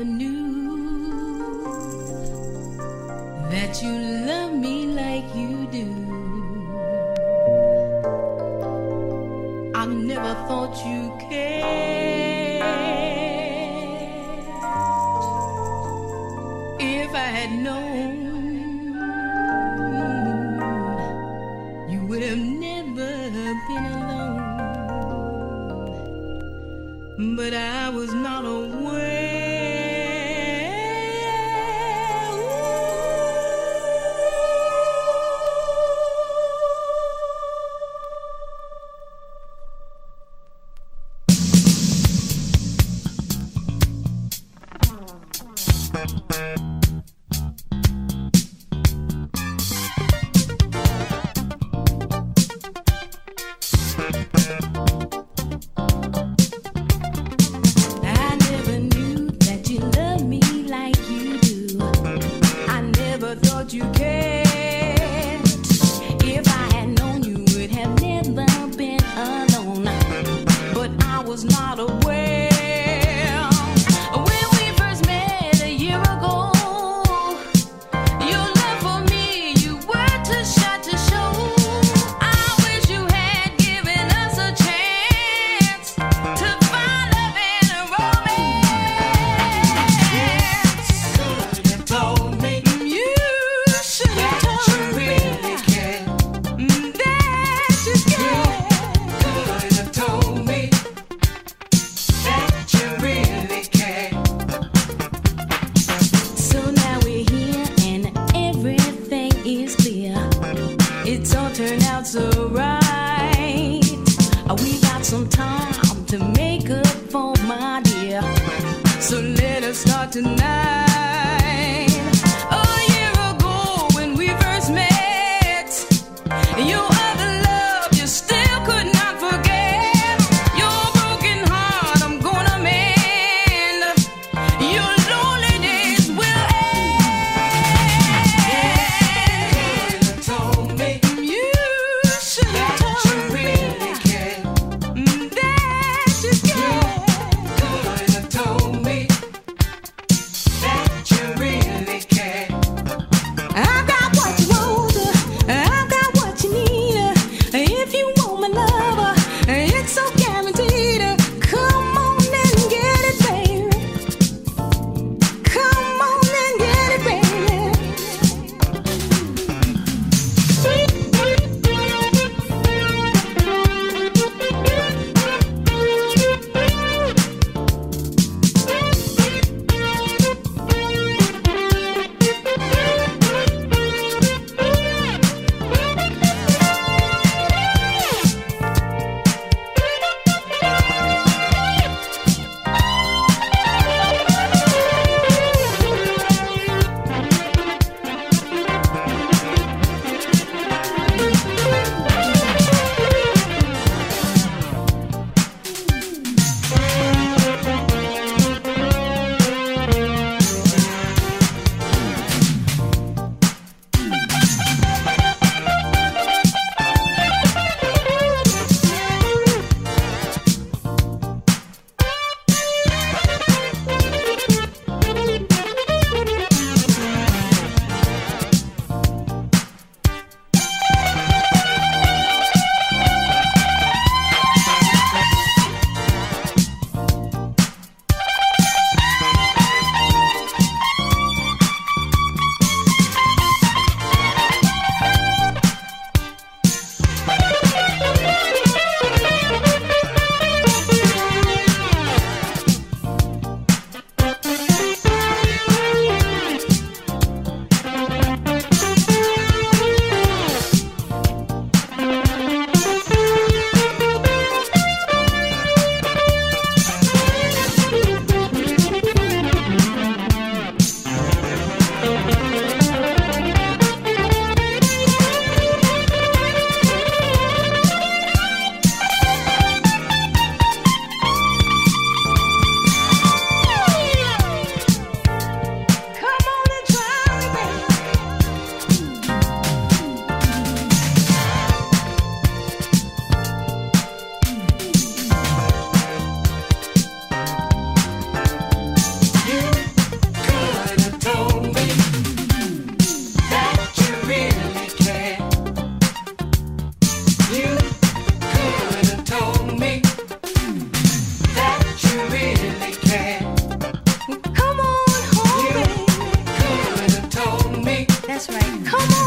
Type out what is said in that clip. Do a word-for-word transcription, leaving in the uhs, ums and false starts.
never knew that you love me like you do. I never thought you cared. If I had known, you would have never been alone. But I was not aware. You cared. If I had known, you would have never been alone. But I was not aware. When we first met a year ago, your love for me, you were too shy to show. I wish you had given us a chance to find love and a romance. Could have told me. It's all turned out so right. We got some time to make up for, my dear. So let us start tonight. A year ago when we first met, your other love you still could not forget. Your broken heart I'm gonna mend. Your lonely days will end. Could have told me. That's right. Come